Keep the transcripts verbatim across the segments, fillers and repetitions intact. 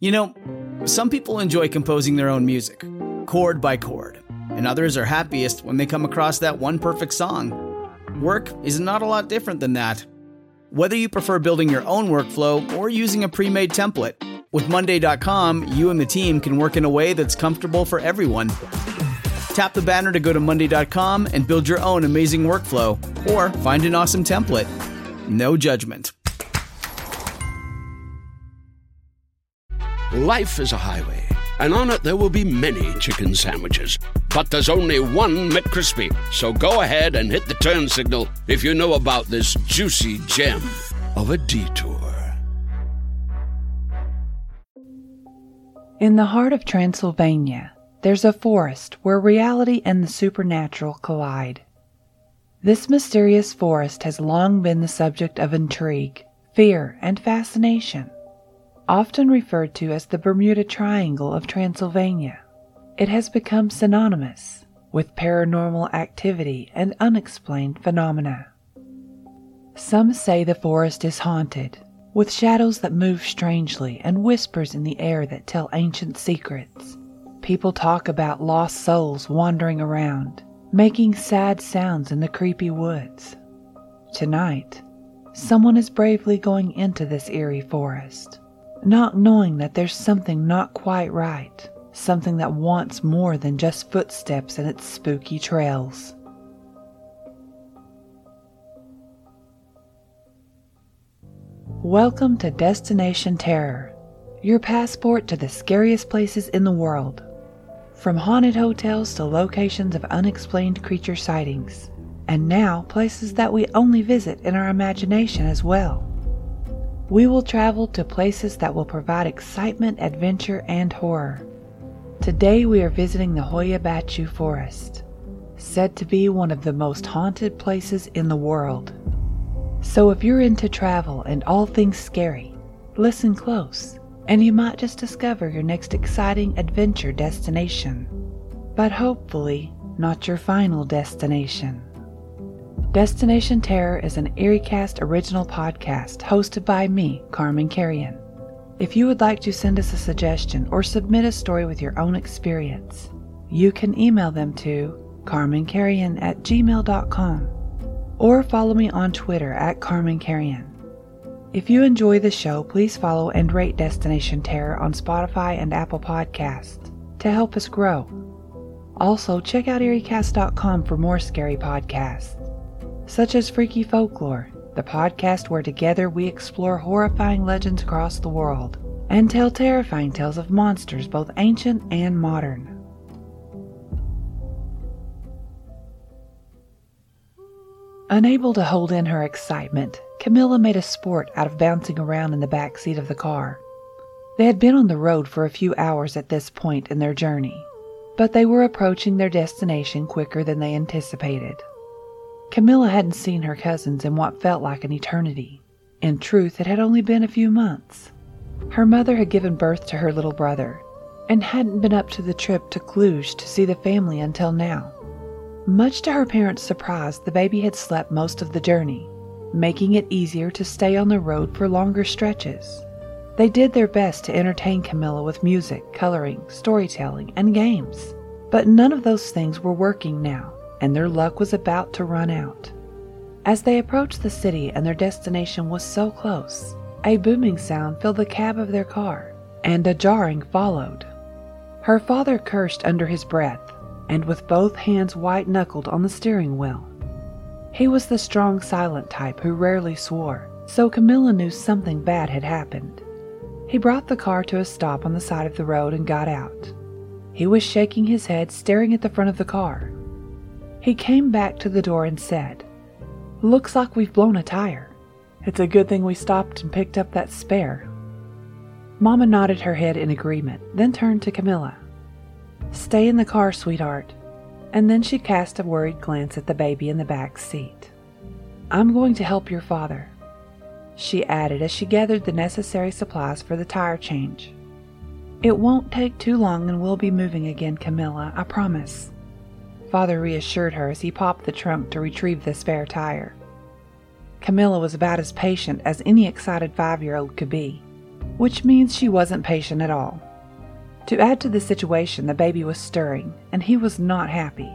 You know, some people enjoy composing their own music, chord by chord, and others are happiest when they come across that one perfect song. Work is not a lot different than that. Whether you prefer building your own workflow or using a pre-made template, with Monday dot com, you and the team can work in a way that's comfortable for everyone. Tap the banner to go to Monday dot com and build your own amazing workflow, or find an awesome template. No judgment. Life is a highway, and on it there will be many chicken sandwiches. But there's only one McCrispy. So go ahead and hit the turn signal if you know about this juicy gem of a detour. In the heart of Transylvania, there's a forest where reality and the supernatural collide. This mysterious forest has long been the subject of intrigue, fear, and fascination. Often referred to as the Bermuda Triangle of Transylvania, it has become synonymous with paranormal activity and unexplained phenomena. Some say the forest is haunted, with shadows that move strangely and whispers in the air that tell ancient secrets. People talk about lost souls wandering around, making sad sounds in the creepy woods. Tonight, someone is bravely going into this eerie forest, not knowing that there's something not quite right, something that wants more than just footsteps in its spooky trails. Welcome to Destination Terror, your passport to the scariest places in the world. From haunted hotels to locations of unexplained creature sightings, and now places that we only visit in our imagination as well. We will travel to places that will provide excitement, adventure, and horror. Today we are visiting the Hoia Baciu Forest, said to be one of the most haunted places in the world. So if you're into travel and all things scary, listen close, and you might just discover your next exciting adventure destination. But hopefully, not your final destination. Destination Terror is an EerieCast original podcast hosted by me, Carmen Carrion. If you would like to send us a suggestion or submit a story with your own experience, you can email them to carmencarrion at gmail dot com or follow me on Twitter at Carmen Carrion. If you enjoy the show, please follow and rate Destination Terror on Spotify and Apple Podcasts to help us grow. Also, check out Erie Cast dot com for more scary podcasts, such as Freaky Folklore, the podcast where together we explore horrifying legends across the world and tell terrifying tales of monsters both ancient and modern. Unable to hold in her excitement, Camilla made a sport out of bouncing around in the back seat of the car. They had been on the road for a few hours at this point in their journey, but they were approaching their destination quicker than they anticipated. Camilla hadn't seen her cousins in what felt like an eternity. In truth, it had only been a few months. Her mother had given birth to her little brother, and hadn't been up to the trip to Cluj to see the family until now. Much to her parents' surprise, the baby had slept most of the journey, making it easier to stay on the road for longer stretches. They did their best to entertain Camilla with music, coloring, storytelling, and games, but none of those things were working now, and their luck was about to run out. As they approached the city and their destination was so close, a booming sound filled the cab of their car, and a jarring followed. Her father cursed under his breath, and with both hands white-knuckled on the steering wheel. He was the strong, silent type who rarely swore, so Camilla knew something bad had happened. He brought the car to a stop on the side of the road and got out. He was shaking his head, staring at the front of the car. He came back to the door and said, "Looks like we've blown a tire. It's a good thing we stopped and picked up that spare." Mama nodded her head in agreement, then turned to Camilla. "Stay in the car, sweetheart." And then she cast a worried glance at the baby in the back seat. "I'm going to help your father," she added as she gathered the necessary supplies for the tire change. "It won't take too long and we'll be moving again, Camilla, I promise." Father reassured her as he popped the trunk to retrieve the spare tire. Camilla was about as patient as any excited five-year-old could be. which means she wasn't patient at all. To add to the situation, the baby was stirring, and he was not happy.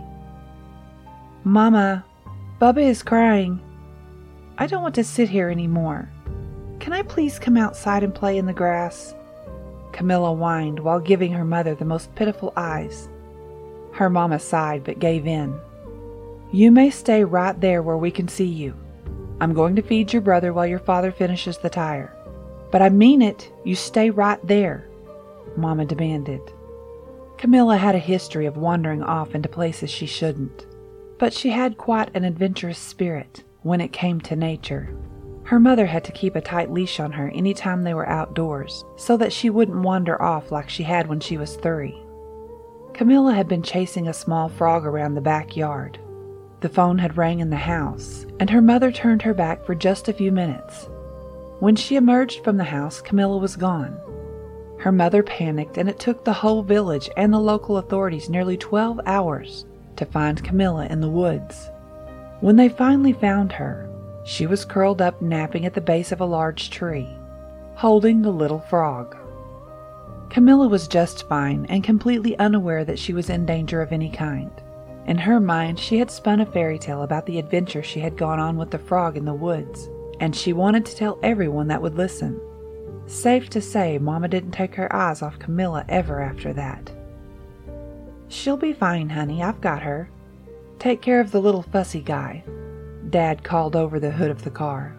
"Mama, Bubba is crying. I don't want to sit here anymore. Can I please come outside and play in the grass?" Camilla whined while giving her mother the most pitiful eyes. Her mama sighed but gave in. "You may stay right there where we can see you. I'm going to feed your brother while your father finishes the tire. But I mean it, you stay right there," Mama demanded. Camilla had a history of wandering off into places she shouldn't, but she had quite an adventurous spirit when it came to nature. Her mother had to keep a tight leash on her any time they were outdoors, so that she wouldn't wander off like she had when she was three. Camilla had been chasing a small frog around the backyard. The phone had rang in the house, and her mother turned her back for just a few minutes. When she emerged from the house, Camilla was gone. Her mother panicked, and it took the whole village and the local authorities nearly twelve hours to find Camilla in the woods. When they finally found her, she was curled up napping at the base of a large tree, holding the little frog. Camilla was just fine and completely unaware that she was in danger of any kind. In her mind, she had spun a fairy tale about the adventure she had gone on with the frog in the woods, and she wanted to tell everyone that would listen. Safe to say, Mama didn't take her eyes off Camilla ever after that. "She'll be fine, honey, I've got her. Take care of the little fussy guy," Dad called over the hood of the car.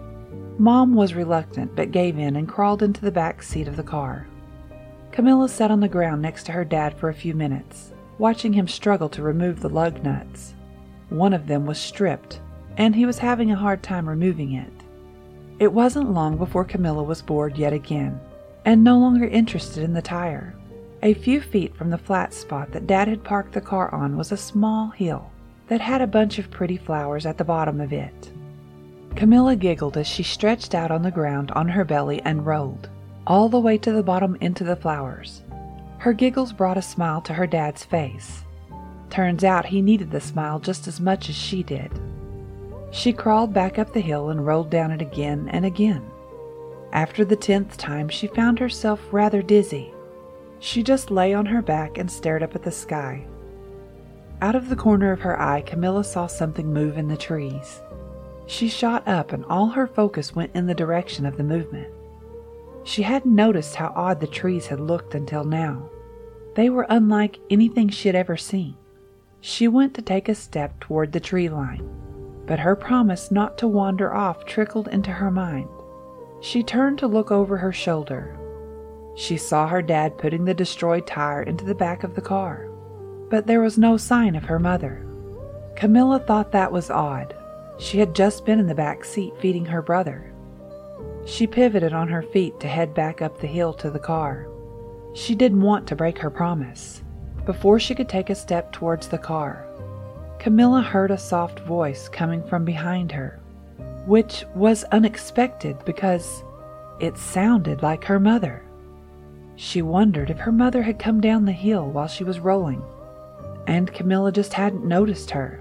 Mom was reluctant but gave in and crawled into the back seat of the car. Camilla sat on the ground next to her dad for a few minutes, watching him struggle to remove the lug nuts. One of them was stripped, and he was having a hard time removing it. It wasn't long before Camilla was bored yet again, and no longer interested in the tire. A few feet from the flat spot that Dad had parked the car on was a small hill that had a bunch of pretty flowers at the bottom of it. Camilla giggled as she stretched out on the ground on her belly and rolled, all the way to the bottom into the flowers. Her giggles brought a smile to her dad's face. Turns out he needed the smile just as much as she did. She crawled back up the hill and rolled down it again and again. After the tenth time, she found herself rather dizzy. She just lay on her back and stared up at the sky. Out of the corner of her eye, Camilla saw something move in the trees. She shot up, and all her focus went in the direction of the movement. She hadn't noticed how odd the trees had looked until now. They were unlike anything she had ever seen. She went to take a step toward the tree line, but her promise not to wander off trickled into her mind. She turned to look over her shoulder. She saw her dad putting the destroyed tire into the back of the car, but there was no sign of her mother. Camilla thought that was odd. She had just been in the back seat feeding her brother. She pivoted on her feet to head back up the hill to the car. She didn't want to break her promise. Before she could take a step towards the car, Camilla heard a soft voice coming from behind her, which was unexpected because it sounded like her mother. She wondered if her mother had come down the hill while she was rolling, and Camilla just hadn't noticed her.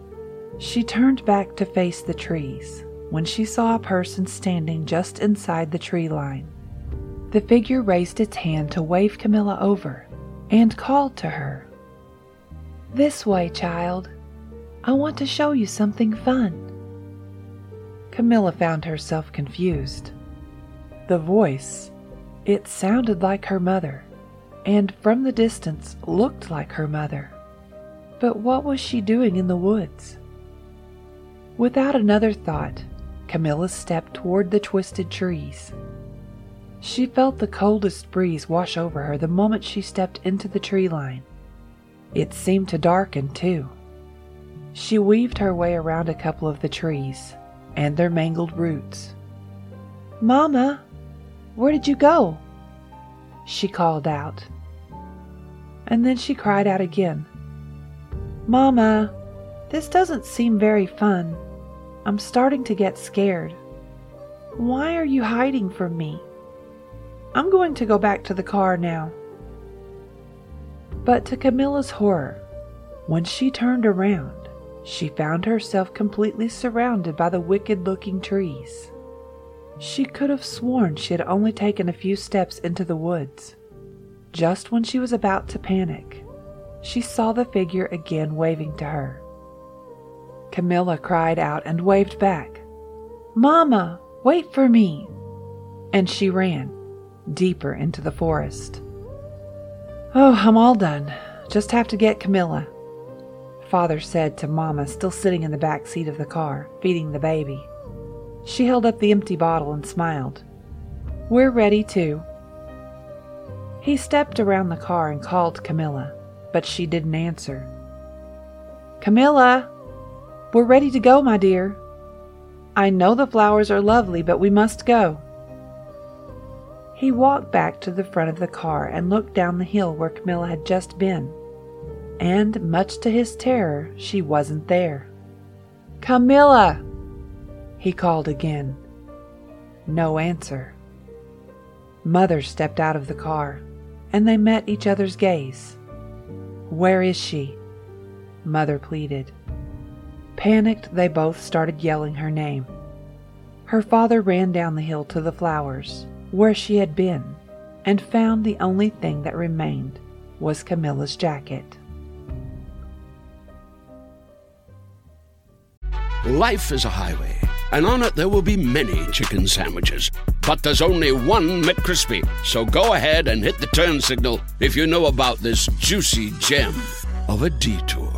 She turned back to face the trees when she saw a person standing just inside the tree line. The figure raised its hand to wave Camilla over and called to her. "This way, child. I want to show you something fun." Camilla found herself confused. The voice, it sounded like her mother, and from the distance looked like her mother. But what was she doing in the woods? Without another thought, Camilla stepped toward the twisted trees. She felt the coldest breeze wash over her the moment she stepped into the tree line. It seemed to darken, too. She weaved her way around a couple of the trees and their mangled roots. "Mama, where did you go?" she called out. And then she cried out again. "Mama, this doesn't seem very fun. I'm starting to get scared. Why are you hiding from me? I'm going to go back to the car now." But to Camilla's horror, when she turned around, she found herself completely surrounded by the wicked-looking trees. She could have sworn she had only taken a few steps into the woods. Just when she was about to panic, she saw the figure again waving to her. Camilla cried out and waved back, "Mama, wait for me!" And she ran deeper into the forest. "Oh, I'm all done. Just have to get Camilla," Father said to Mama, still sitting in the back seat of the car, feeding the baby. She held up the empty bottle and smiled. "We're ready too." He stepped around the car and called Camilla, but she didn't answer. "Camilla, we're ready to go, my dear. I know the flowers are lovely, but we must go." He walked back to the front of the car and looked down the hill where Camilla had just been. And, much to his terror, she wasn't there. "Camilla!" he called again. No answer. Mother stepped out of the car, and they met each other's gaze. "Where is she?" Mother pleaded. Panicked, they both started yelling her name. Her father ran down the hill to the flowers, where she had been, and found the only thing that remained was Camilla's jacket. Life is a highway, and on it there will be many chicken sandwiches. But there's only one McCrispy. So go ahead and hit the turn signal if you know about this juicy gem of a detour.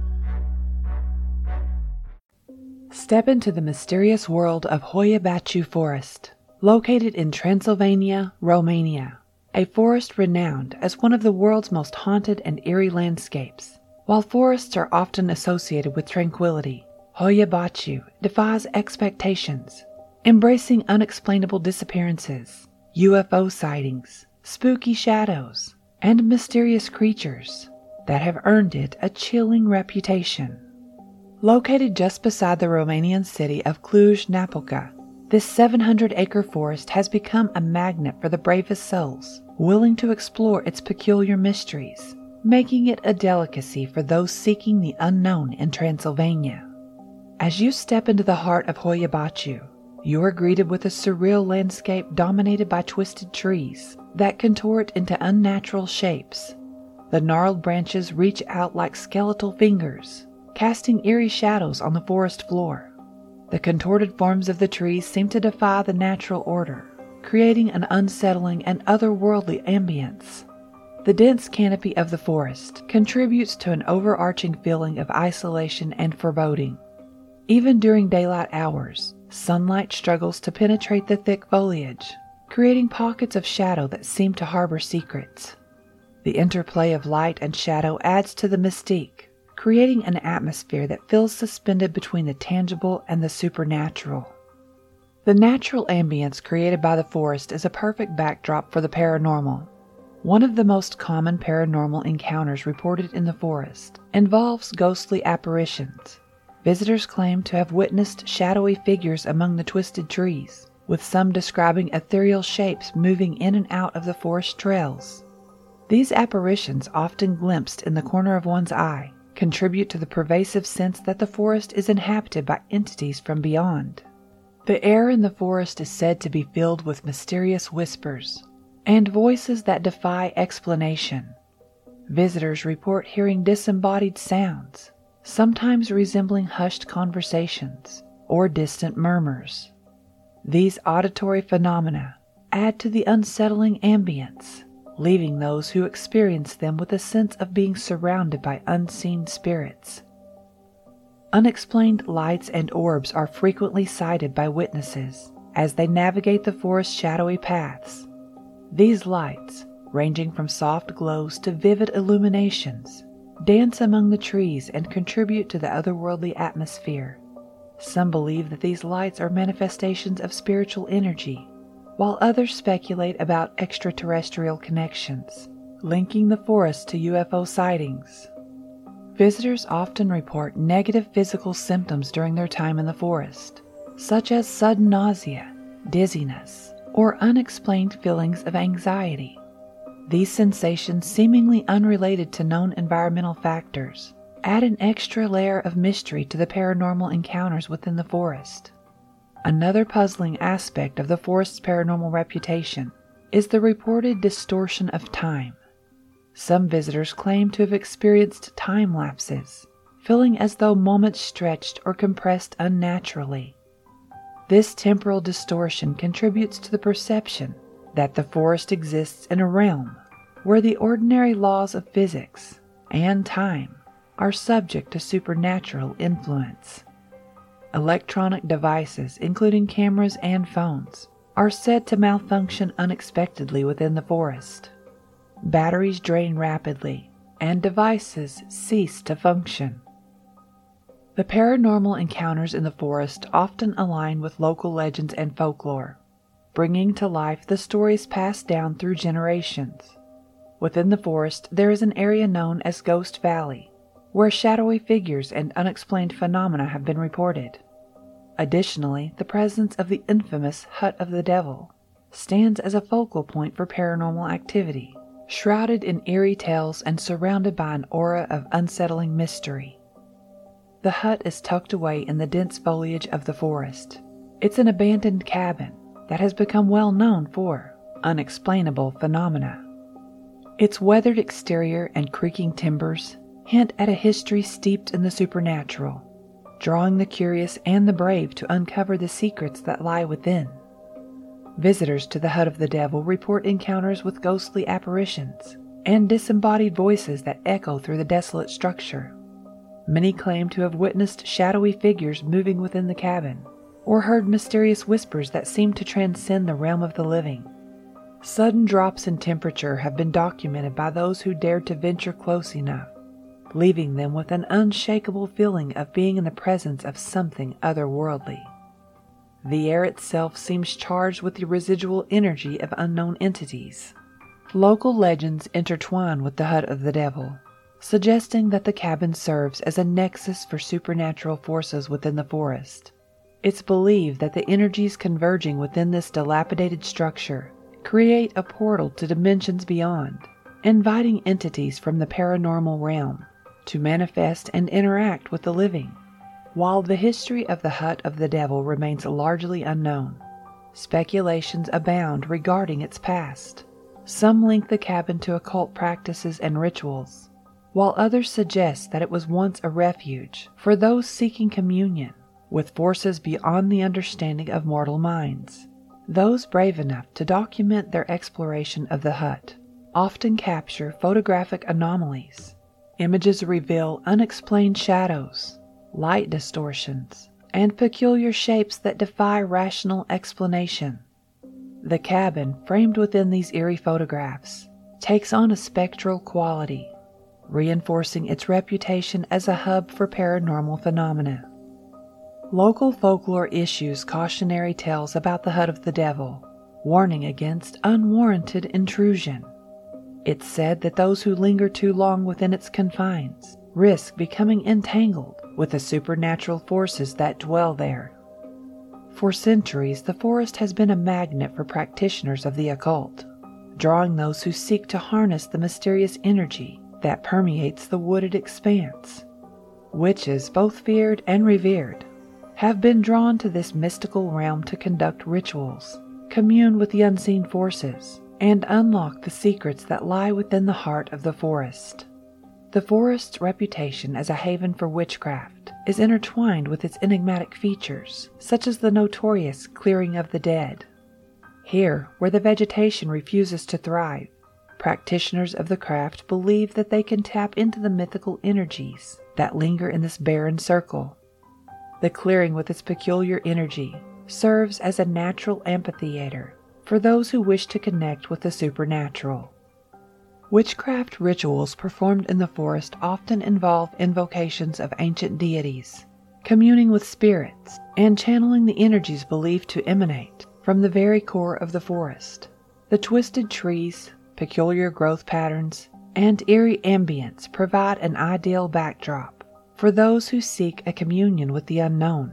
Step into the mysterious world of Hoia Baciu Forest, located in Transylvania, Romania, a forest renowned as one of the world's most haunted and eerie landscapes. While forests are often associated with tranquility, Hoia Baciu defies expectations, embracing unexplainable disappearances, U F O sightings, spooky shadows, and mysterious creatures that have earned it a chilling reputation. Located just beside the Romanian city of Cluj-Napoca, this seven hundred acre forest has become a magnet for the bravest souls willing to explore its peculiar mysteries, making it a delicacy for those seeking the unknown in Transylvania. As you step into the heart of Hoia Baciu, you are greeted with a surreal landscape dominated by twisted trees that contort into unnatural shapes. The gnarled branches reach out like skeletal fingers, casting eerie shadows on the forest floor. The contorted forms of the trees seem to defy the natural order, creating an unsettling and otherworldly ambience. The dense canopy of the forest contributes to an overarching feeling of isolation and foreboding. Even during daylight hours, sunlight struggles to penetrate the thick foliage, creating pockets of shadow that seem to harbor secrets. The interplay of light and shadow adds to the mystique, creating an atmosphere that feels suspended between the tangible and the supernatural. The natural ambience created by the forest is a perfect backdrop for the paranormal. One of the most common paranormal encounters reported in the forest involves ghostly apparitions. Visitors claim to have witnessed shadowy figures among the twisted trees, with some describing ethereal shapes moving in and out of the forest trails. These apparitions, often glimpsed in the corner of one's eye, contribute to the pervasive sense that the forest is inhabited by entities from beyond. The air in the forest is said to be filled with mysterious whispers and voices that defy explanation. Visitors report hearing disembodied sounds, sometimes resembling hushed conversations or distant murmurs. These auditory phenomena add to the unsettling ambience, leaving those who experience them with a sense of being surrounded by unseen spirits. Unexplained lights and orbs are frequently sighted by witnesses as they navigate the forest's shadowy paths. These lights, ranging from soft glows to vivid illuminations, dance among the trees and contribute to the otherworldly atmosphere. Some believe that these lights are manifestations of spiritual energy, while others speculate about extraterrestrial connections, linking the forest to U F O sightings. Visitors often report negative physical symptoms during their time in the forest, such as sudden nausea, dizziness, or unexplained feelings of anxiety. These sensations, seemingly unrelated to known environmental factors, add an extra layer of mystery to the paranormal encounters within the forest. Another puzzling aspect of the forest's paranormal reputation is the reported distortion of time. Some visitors claim to have experienced time lapses, feeling as though moments stretched or compressed unnaturally. This temporal distortion contributes to the perception that the forest exists in a realm where the ordinary laws of physics and time are subject to supernatural influence. Electronic devices, including cameras and phones, are said to malfunction unexpectedly within the forest. Batteries drain rapidly, and devices cease to function. The paranormal encounters in the forest often align with local legends and folklore, bringing to life the stories passed down through generations. Within the forest, there is an area known as Ghost Valley, where shadowy figures and unexplained phenomena have been reported. Additionally, the presence of the infamous Hut of the Devil stands as a focal point for paranormal activity, shrouded in eerie tales and surrounded by an aura of unsettling mystery. The hut is tucked away in the dense foliage of the forest. It's an abandoned cabin that has become well known for unexplainable phenomena. Its weathered exterior and creaking timbers hint at a history steeped in the supernatural, drawing the curious and the brave to uncover the secrets that lie within. Visitors to the Hut of the Devil report encounters with ghostly apparitions and disembodied voices that echo through the desolate structure. Many claim to have witnessed shadowy figures moving within the cabin, or heard mysterious whispers that seem to transcend the realm of the living. Sudden drops in temperature have been documented by those who dared to venture close enough, leaving them with an unshakable feeling of being in the presence of something otherworldly. The air itself seems charged with the residual energy of unknown entities. Local legends intertwine with the Hut of the Devil, suggesting that the cabin serves as a nexus for supernatural forces within the forest. It's believed that the energies converging within this dilapidated structure create a portal to dimensions beyond, inviting entities from the paranormal realm to manifest and interact with the living. While the history of the Hut of the Devil remains largely unknown, speculations abound regarding its past. Some link the cabin to occult practices and rituals, while others suggest that it was once a refuge for those seeking communion with forces beyond the understanding of mortal minds. Those brave enough to document their exploration of the hut often capture photographic anomalies. Images reveal unexplained shadows, light distortions, and peculiar shapes that defy rational explanation. The cabin, framed within these eerie photographs, takes on a spectral quality, reinforcing its reputation as a hub for paranormal phenomena. Local folklore issues cautionary tales about the Hut of the Devil, warning against unwarranted intrusion. It's said that those who linger too long within its confines risk becoming entangled with the supernatural forces that dwell there. For centuries, the forest has been a magnet for practitioners of the occult, drawing those who seek to harness the mysterious energy that permeates the wooded expanse. Witches, both feared and revered, have been drawn to this mystical realm to conduct rituals, commune with the unseen forces, and unlock the secrets that lie within the heart of the forest. The forest's reputation as a haven for witchcraft is intertwined with its enigmatic features, such as the notorious clearing of the dead. Here, where the vegetation refuses to thrive, practitioners of the craft believe that they can tap into the mythical energies that linger in this barren circle. The clearing, with its peculiar energy, serves as a natural amphitheater for those who wish to connect with the supernatural. Witchcraft rituals performed in the forest often involve invocations of ancient deities, communing with spirits, and channeling the energies believed to emanate from the very core of the forest. The twisted trees, peculiar growth patterns, and eerie ambience provide an ideal backdrop for those who seek a communion with the unknown.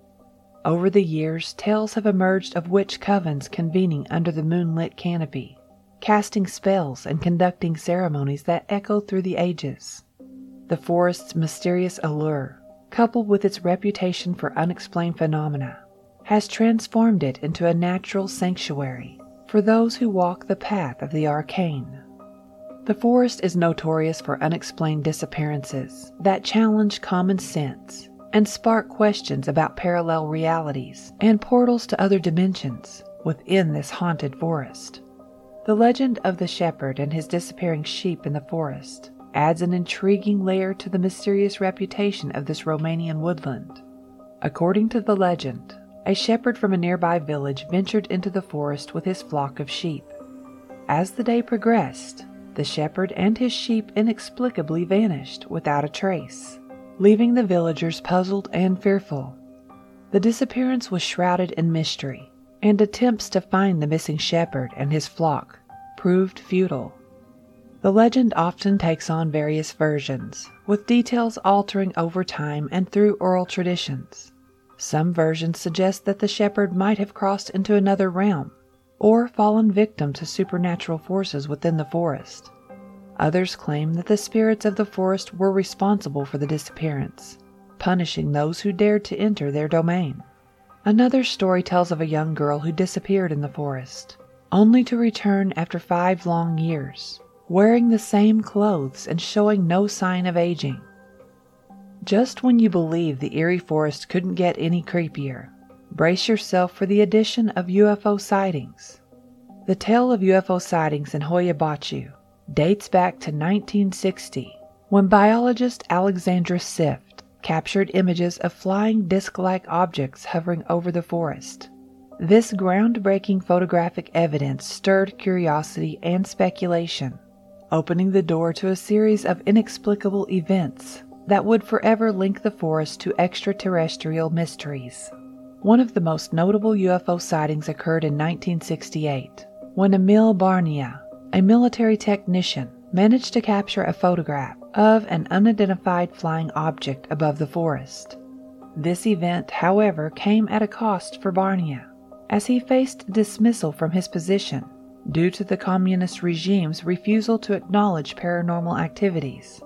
Over the years, tales have emerged of witch covens convening under the moonlit canopy, casting spells and conducting ceremonies that echo through the ages. The forest's mysterious allure, coupled with its reputation for unexplained phenomena, has transformed it into a natural sanctuary for those who walk the path of the arcane. The forest is notorious for unexplained disappearances that challenge common sense and spark questions about parallel realities and portals to other dimensions within this haunted forest. The legend of the shepherd and his disappearing sheep in the forest adds an intriguing layer to the mysterious reputation of this Romanian woodland. According to the legend, a shepherd from a nearby village ventured into the forest with his flock of sheep. As the day progressed, the shepherd and his sheep inexplicably vanished without a trace, leaving the villagers puzzled and fearful. The disappearance was shrouded in mystery, and attempts to find the missing shepherd and his flock proved futile. The legend often takes on various versions, with details altering over time and through oral traditions. Some versions suggest that the shepherd might have crossed into another realm, or fallen victim to supernatural forces within the forest. Others claim that the spirits of the forest were responsible for the disappearance, punishing those who dared to enter their domain. Another story tells of a young girl who disappeared in the forest, only to return after five long years, wearing the same clothes and showing no sign of aging. Just when you believe the eerie forest couldn't get any creepier, brace yourself for the addition of U F O sightings. The tale of U F O sightings in Hoia Baciu dates back to nineteen sixty, when biologist Alexandra Sift captured images of flying disc-like objects hovering over the forest. This groundbreaking photographic evidence stirred curiosity and speculation, opening the door to a series of inexplicable events that would forever link the forest to extraterrestrial mysteries. One of the most notable U F O sightings occurred in nineteen sixty-eight, when Emil Barnia, a military technician, managed to capture a photograph of an unidentified flying object above the forest. This event, however, came at a cost for Barnia, as he faced dismissal from his position due to the communist regime's refusal to acknowledge paranormal activities.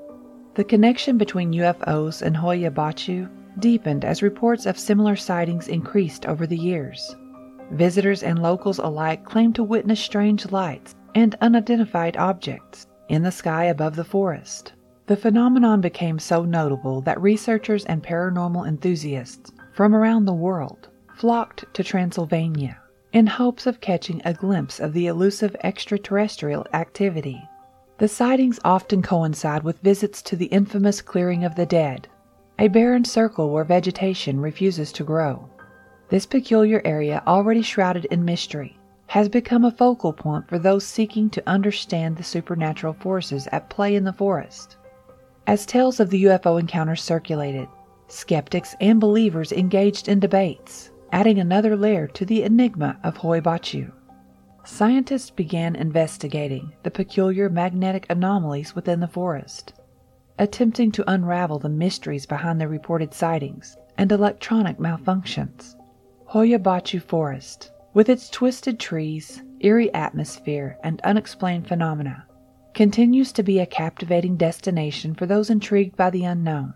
The connection between U F Os and Hoia Baciu deepened as reports of similar sightings increased over the years. Visitors and locals alike claimed to witness strange lights and unidentified objects in the sky above the forest. The phenomenon became so notable that researchers and paranormal enthusiasts from around the world flocked to Transylvania in hopes of catching a glimpse of the elusive extraterrestrial activity. The sightings often coincide with visits to the infamous Clearing of the Dead, a barren circle where vegetation refuses to grow. This peculiar area, already shrouded in mystery, has become a focal point for those seeking to understand the supernatural forces at play in the forest. As tales of the U F O encounters circulated, skeptics and believers engaged in debates, adding another layer to the enigma of Hoia Baciu. Scientists began investigating the peculiar magnetic anomalies within the forest, attempting to unravel the mysteries behind the reported sightings and electronic malfunctions. Hoia Baciu Forest, with its twisted trees, eerie atmosphere, and unexplained phenomena, continues to be a captivating destination for those intrigued by the unknown.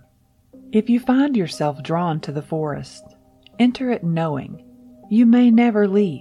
If you find yourself drawn to the forest, enter it knowing you may never leave.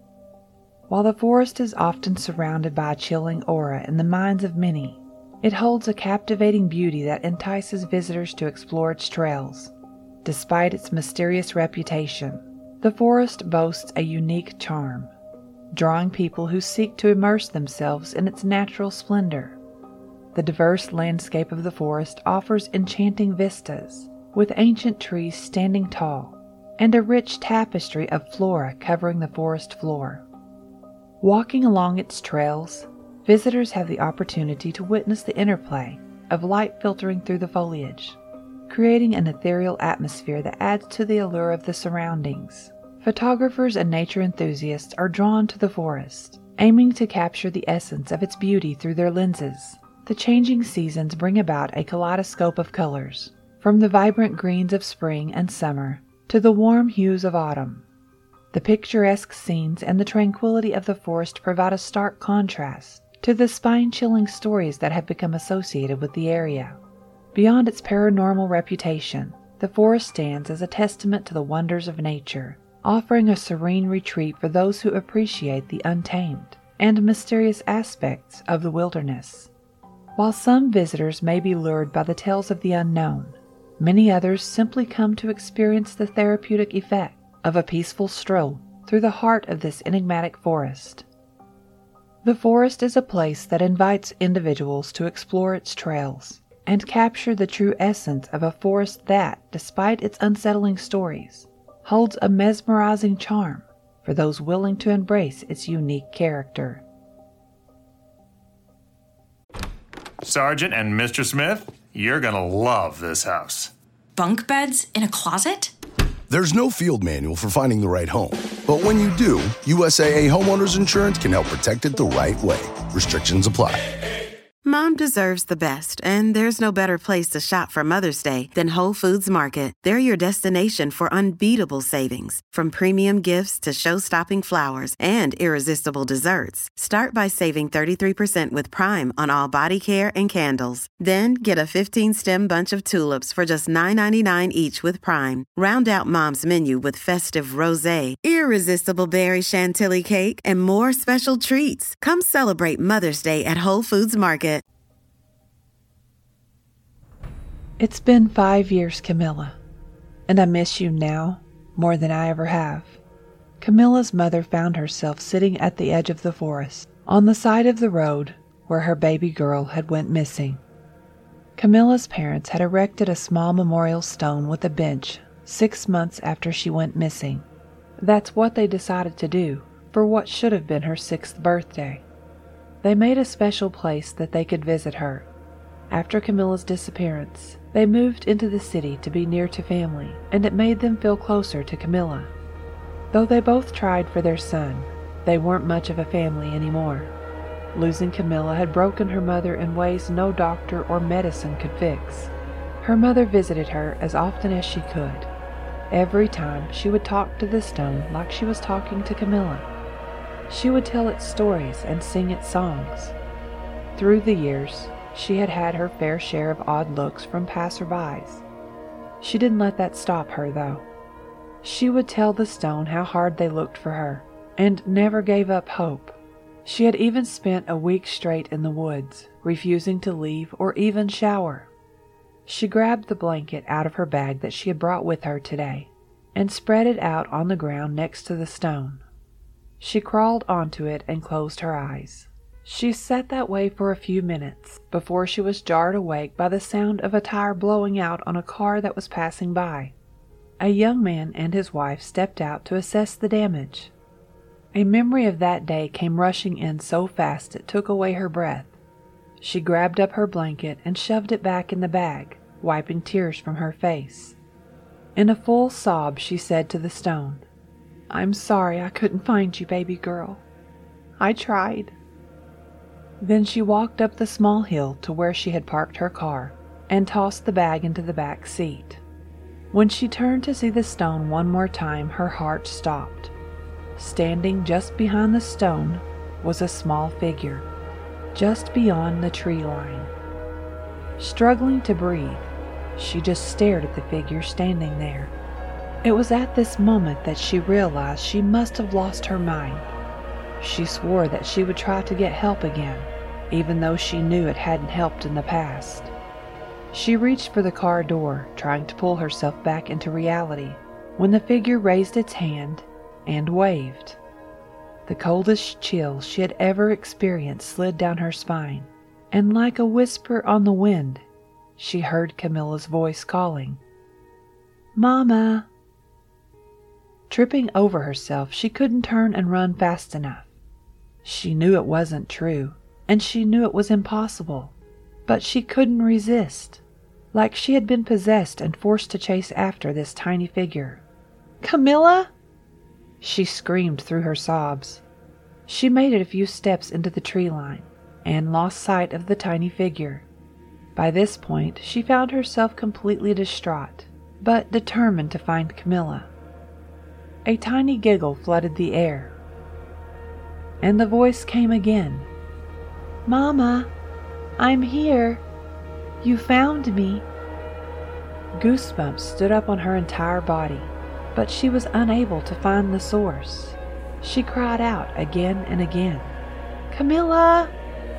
While the forest is often surrounded by a chilling aura in the minds of many, it holds a captivating beauty that entices visitors to explore its trails. Despite its mysterious reputation, the forest boasts a unique charm, drawing people who seek to immerse themselves in its natural splendor. The diverse landscape of the forest offers enchanting vistas, with ancient trees standing tall, and a rich tapestry of flora covering the forest floor. Walking along its trails, visitors have the opportunity to witness the interplay of light filtering through the foliage, creating an ethereal atmosphere that adds to the allure of the surroundings. Photographers and nature enthusiasts are drawn to the forest, aiming to capture the essence of its beauty through their lenses. The changing seasons bring about a kaleidoscope of colors, from the vibrant greens of spring and summer to the warm hues of autumn. The picturesque scenes and the tranquility of the forest provide a stark contrast to the spine-chilling stories that have become associated with the area. Beyond its paranormal reputation, the forest stands as a testament to the wonders of nature offering a serene retreat for those who appreciate the untamed and mysterious aspects of the wilderness. While some visitors may be lured by the tales of the unknown, many others simply come to experience the therapeutic effect of a peaceful stroll through the heart of this enigmatic forest. The forest is a place that invites individuals to explore its trails and capture the true essence of a forest that, despite its unsettling stories, holds a mesmerizing charm for those willing to embrace its unique character. Sergeant and Mister Smith, you're gonna love this house. Bunk beds in a closet? There's no field manual for finding the right home. But when you do, U S A A Homeowners Insurance can help protect it the right way. Restrictions apply. Mom deserves the best, and there's no better place to shop for Mother's Day than Whole Foods Market. They're your destination for unbeatable savings, from premium gifts to show-stopping flowers and irresistible desserts. Start by saving thirty-three percent with Prime on all body care and candles. Then get a fifteen-stem bunch of tulips for just nine ninety-nine each with Prime. Round out Mom's menu with festive rosé, irresistible berry chantilly cake, and more special treats. Come celebrate Mother's Day at Whole Foods Market. It's been five years, Camilla, and I miss you now more than I ever have. Camilla's mother found herself sitting at the edge of the forest, on the side of the road where her baby girl had went missing. Camilla's parents had erected a small memorial stone with a bench six months after she went missing. That's what they decided to do for what should have been her sixth birthday. They made a special place that they could visit her. After Camilla's disappearance, they moved into the city to be near to family, and it made them feel closer to Camilla. Though they both tried for their son, they weren't much of a family anymore. Losing Camilla had broken her mother in ways no doctor or medicine could fix. Her mother visited her as often as she could. Every time she would talk to the stone like she was talking to Camilla. She would tell its stories and sing its songs. Through the years, she had had her fair share of odd looks from passerbys. She didn't let that stop her, though. She would tell the stone how hard they looked for her, and never gave up hope. She had even spent a week straight in the woods, refusing to leave or even shower. She grabbed the blanket out of her bag that she had brought with her today, and spread it out on the ground next to the stone. She crawled onto it and closed her eyes. She sat that way for a few minutes before she was jarred awake by the sound of a tire blowing out on a car that was passing by. A young man and his wife stepped out to assess the damage. A memory of that day came rushing in so fast it took away her breath. She grabbed up her blanket and shoved it back in the bag, wiping tears from her face. In a full sob, she said to the stone, "I'm sorry I couldn't find you, baby girl. I tried." Then she walked up the small hill to where she had parked her car and tossed the bag into the back seat. When she turned to see the stone one more time, her heart stopped. Standing just behind the stone was a small figure, just beyond the tree line. Struggling to breathe, she just stared at the figure standing there. It was at this moment that she realized she must have lost her mind. She swore that she would try to get help again, even though she knew it hadn't helped in the past. She reached for the car door, trying to pull herself back into reality, when the figure raised its hand and waved. The coldest chill she had ever experienced slid down her spine, and like a whisper on the wind, she heard Camilla's voice calling, "Mama!" Tripping over herself, she couldn't turn and run fast enough. She knew it wasn't true, and she knew it was impossible, but she couldn't resist, like she had been possessed and forced to chase after this tiny figure. "Camilla!" She screamed through her sobs. She made it a few steps into the tree line and lost sight of the tiny figure. By this point, she found herself completely distraught, but determined to find Camilla. A tiny giggle flooded the air, and the voice came again. "Mama, I'm here. You found me." Goosebumps stood up on her entire body, but she was unable to find the source. She cried out again and again, "Camilla!"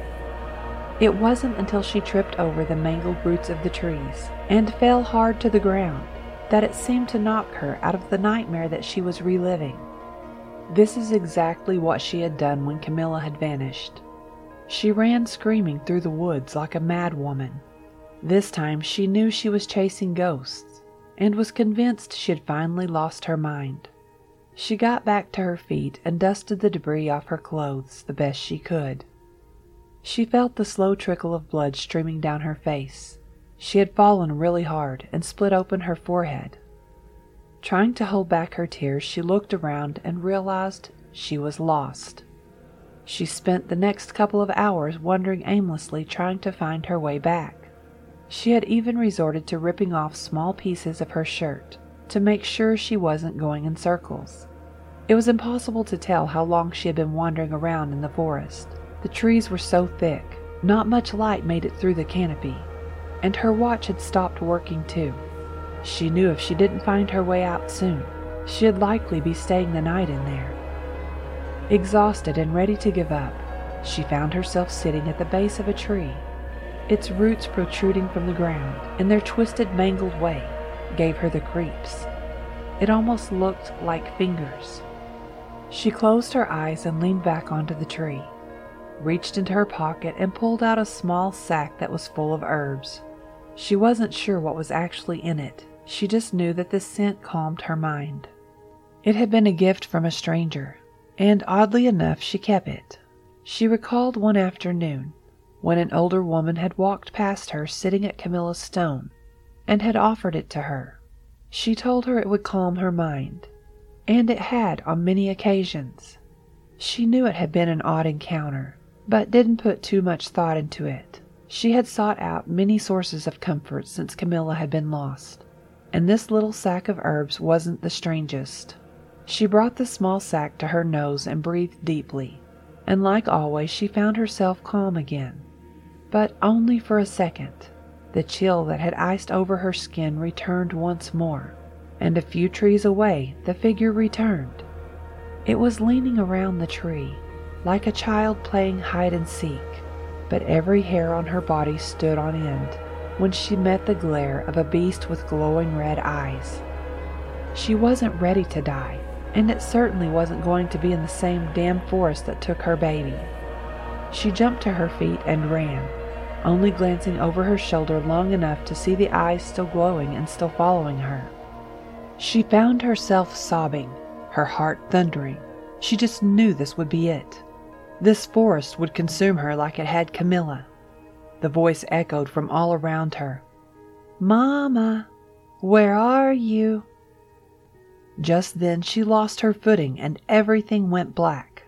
It wasn't until she tripped over the mangled roots of the trees and fell hard to the ground that it seemed to knock her out of the nightmare that she was reliving. This is exactly what she had done when Camilla had vanished. She ran screaming through the woods like a mad woman. This time she knew she was chasing ghosts and was convinced she had finally lost her mind. She got back to her feet and dusted the debris off her clothes the best she could. She felt the slow trickle of blood streaming down her face. She had fallen really hard and split open her forehead. Trying to hold back her tears, she looked around and realized she was lost. She spent the next couple of hours wandering aimlessly, trying to find her way back. She had even resorted to ripping off small pieces of her shirt to make sure she wasn't going in circles. It was impossible to tell how long she had been wandering around in the forest. The trees were so thick, not much light made it through the canopy, and her watch had stopped working too. She knew if she didn't find her way out soon, she'd likely be staying the night in there. Exhausted and ready to give up, she found herself sitting at the base of a tree. Its roots protruding from the ground in their twisted, mangled way gave her the creeps. It almost looked like fingers. She closed her eyes and leaned back onto the tree, reached into her pocket and pulled out a small sack that was full of herbs. She wasn't sure what was actually in it. She just knew that the scent calmed her mind. It had been a gift from a stranger, and oddly enough she kept it. She recalled one afternoon when an older woman had walked past her sitting at Camilla's stone and had offered it to her. She told her it would calm her mind, and it had on many occasions. She knew it had been an odd encounter, but didn't put too much thought into it. She had sought out many sources of comfort since Camilla had been lost, and this little sack of herbs wasn't the strangest. She brought the small sack to her nose and breathed deeply, and like always she found herself calm again. But only for a second. The chill that had iced over her skin returned once more, and a few trees away the figure returned. It was leaning around the tree, like a child playing hide and seek, but every hair on her body stood on end when she met the glare of a beast with glowing red eyes. She wasn't ready to die, and it certainly wasn't going to be in the same damn forest that took her baby. She jumped to her feet and ran, only glancing over her shoulder long enough to see the eyes still glowing and still following her. She found herself sobbing, her heart thundering. She just knew this would be it. This forest would consume her like it had Camilla. The voice echoed from all around her. "Mama, where are you?" Just then she lost her footing and everything went black.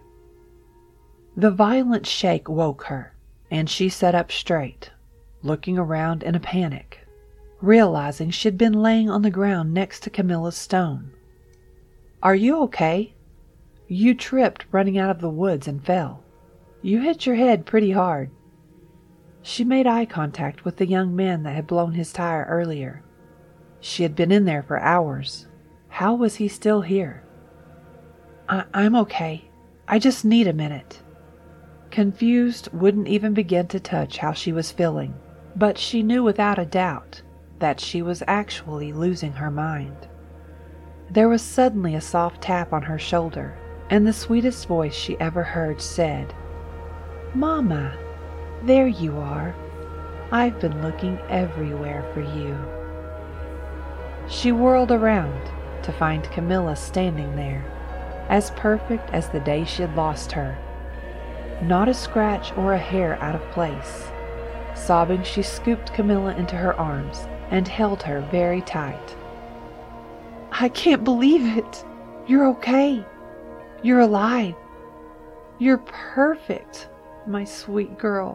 The violent shake woke her, and she sat up straight, looking around in a panic, realizing she'd been laying on the ground next to Camilla's stone. "Are you okay? You tripped running out of the woods and fell. You hit your head pretty hard." She made eye contact with the young man that had blown his tire earlier. She had been in there for hours. How was he still here? I- I'm okay. I just need a minute." Confused, wouldn't even begin to touch how she was feeling, but she knew without a doubt that she was actually losing her mind. There was suddenly a soft tap on her shoulder, and the sweetest voice she ever heard said, "Mama, there you are. I've been looking everywhere for you." She whirled around to find Camilla standing there, as perfect as the day she had lost her. Not a scratch or a hair out of place. Sobbing, she scooped Camilla into her arms and held her very tight. "I can't believe it. You're okay. You're alive. You're perfect, my sweet girl."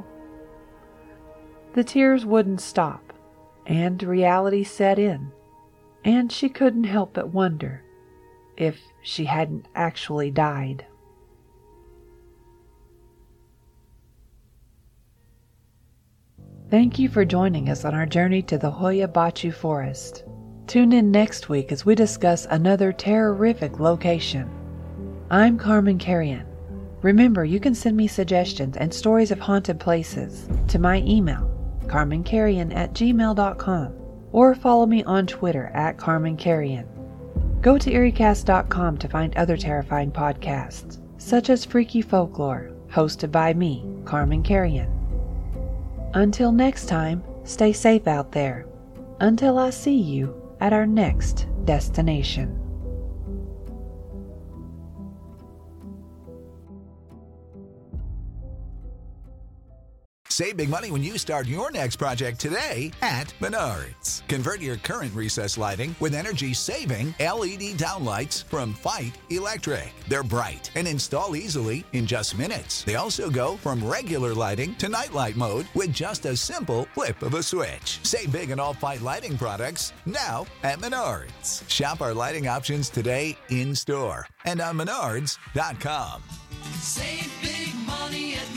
The tears wouldn't stop, and reality set in, and she couldn't help but wonder if she hadn't actually died. Thank you for joining us on our journey to the Hoia Baciu Forest. Tune in next week as we discuss another terrorific location. I'm Carmen Carrion. Remember, you can send me suggestions and stories of haunted places to my email, carmen carrion at gmail dot com, or follow me on Twitter at Carmen Carrion. Go to eerie cast dot com to find other terrifying podcasts, such as Freaky Folklore, hosted by me, Carmen Carrion. Until next time, stay safe out there. Until I see you at our next destination. Save big money when you start your next project today at Menards. Convert your current recessed lighting with energy-saving L E D downlights from Fight Electric. They're bright and install easily in just minutes. They also go from regular lighting to nightlight mode with just a simple flip of a switch. Save big on all Fight lighting products now at Menards. Shop our lighting options today in-store and on menards dot com. Save big money at